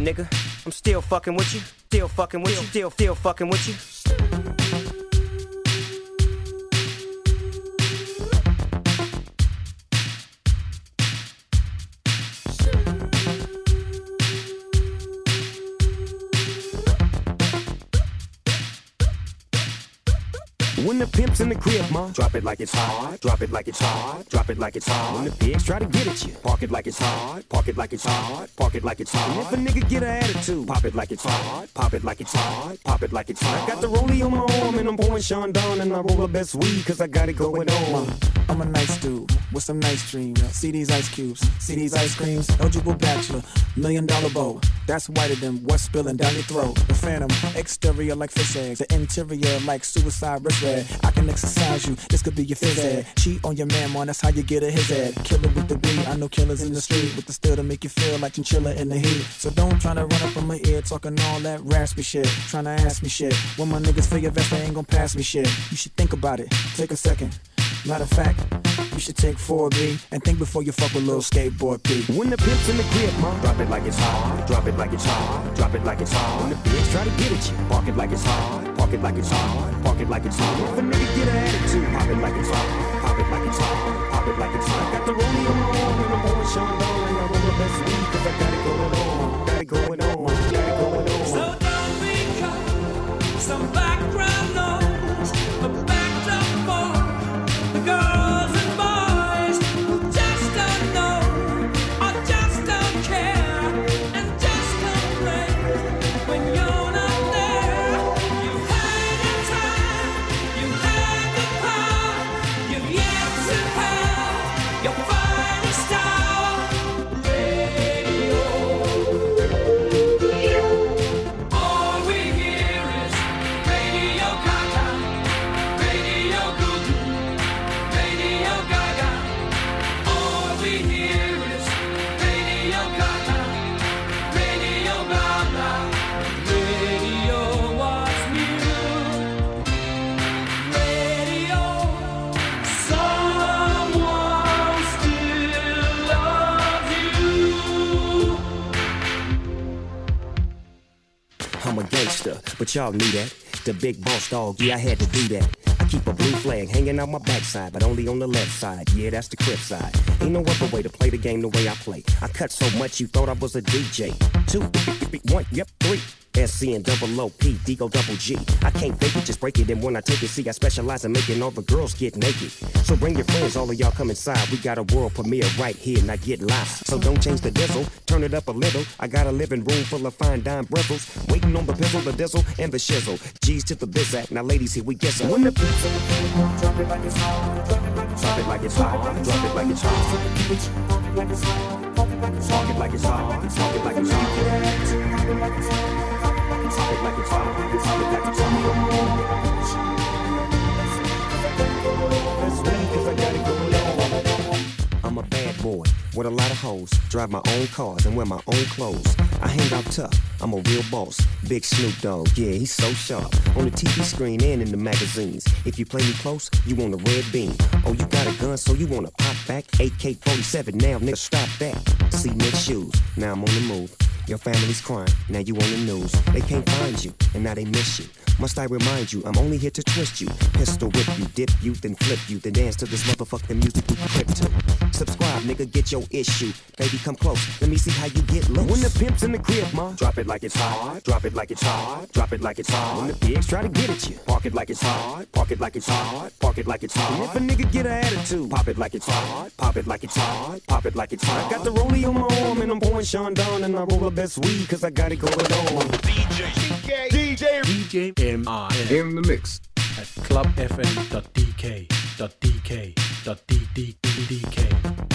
nigga? I'm still fucking with you. Still fucking with you. Still fucking with you. When the pimp's in the crib, ma, drop it like it's hard, drop it like it's hard, drop it like it's hard. When the pigs try to get at you, park it like it's hard, park it like it's hard, park it like it's hard. And if a nigga get an attitude, pop it like it's hard, pop it like it's hard, pop it like it's hard. I got the rollie on my arm and I'm pouring Sean Don and I roll the best weed cause I got it going on. I'm a nice dude with some nice dreams. See these ice cubes, see these ice creams. Eligible bachelor, $1 million bow. That's whiter than what's spilling down your throat. The phantom, exterior like fish eggs, the interior like suicide wrist red. I can exercise you, this could be your phys ed. Cheat on your man, man, that's how you get a his ed. Killer with the beat, I know killers in the street with the still to make you feel like chinchilla in the heat. So don't try to run up on my ear talking all that raspy shit, trying to ask me shit. When my niggas feel your vest, they ain't gon' pass me shit. You should think about it, take a second. Matter of fact, you should take 4B and think before you fuck with little skateboard P. When the pimp's in the crib, ma, drop it like it's hard, drop it like it's hard, drop it like it's hard. When the pigs try to get at you, park it like it's hard, park it like it's hard, park it like it's hard. If a nigga get an attitude, pop it like it's hard, pop it like it's hard, pop it like it's hard. I got the rollie on my arm and I'm pouring Sean Don and I roll the best weed cause I got it going on, got it going on, got it going on. So don't become some background noise, a backed up for the girls and boys who just don't know or just don't care and just complain when you're not there. You had the time, you had the power, you've yet to have your finest hour. Radio. All we hear is Radio Gaga, Radio Goo-Goo, Radio Gaga. All we hear is Radio Gaga, Radio Gaga. Radio was new. Radio, someone still loves you. I'm a gangster, but y'all knew that. The big boss dog, yeah, I had to do that. I keep a blue flag hanging out my backside, but only on the left side. Yeah, that's the crib side. Ain't no other way to play the game the way I play. I cut so much you thought I was a DJ. 2, 1, yep, 3. SC and double OP, Digo double G. I can't fake it, just break it. And when I take it, see, I specialize in making all the girls get naked. So bring your friends, all of y'all come inside. We got a world premiere right here, now get live. So don't change the diesel, turn it up a little. I got a living room full of fine dime bristles. Waiting on the pizzle, the dizzle, and the shizzle. G's to the bizac, now ladies, here we get some. When the pizza, drop it like it's hard, drop it like it's hard, drop it like it's hard, drop it like it's hard, talk it like it's hard, talk it like it's hard, talk it like it's hard, talk it like it's hard, talk it like it's hard. I'm a bad boy with a lot of hoes, drive my own cars and wear my own clothes. I hang out tough, I'm a real boss. Big Snoop Dogg, yeah, he's so sharp. On the TV screen and in the magazines. If you play me close, you want a red beam. Oh, you got a gun, so you wanna pop back? AK-47, now nigga, stop that. See Nick shoes, now I'm on the move. Your family's crying, now you on the news. They can't find you, and now they miss you. Must I remind you, I'm only here to twist you. Pistol whip you, dip you, then flip you. Then dance to this motherfucking music we clip to. Subscribe, nigga, get your issue. Baby, come close, let me see how you get loose. When the pimp's in the crib, ma, drop it like it's hard, drop it like it's hard, drop it like it's hard. When the pigs try to get at you, park it like it's hard, park it like it's hard, park it like it's hard. And if a nigga get an attitude, pop it like it's hard, pop it like it's hard, pop it like it's hard. I got the rollie on my arm and I'm pouring Sean Don and I roll the best weed cause I got it going on. DJ M.I. in the mix at clubfm.dk.dk.ddk.